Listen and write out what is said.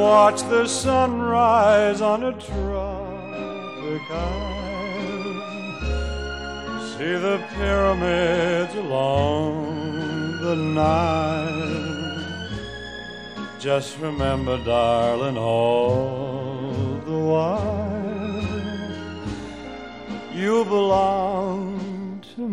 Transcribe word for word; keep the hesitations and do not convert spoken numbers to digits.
watch the sunrise on a tropic isle, see the pyramids along the Nile. Just remember, darling, all the while you belong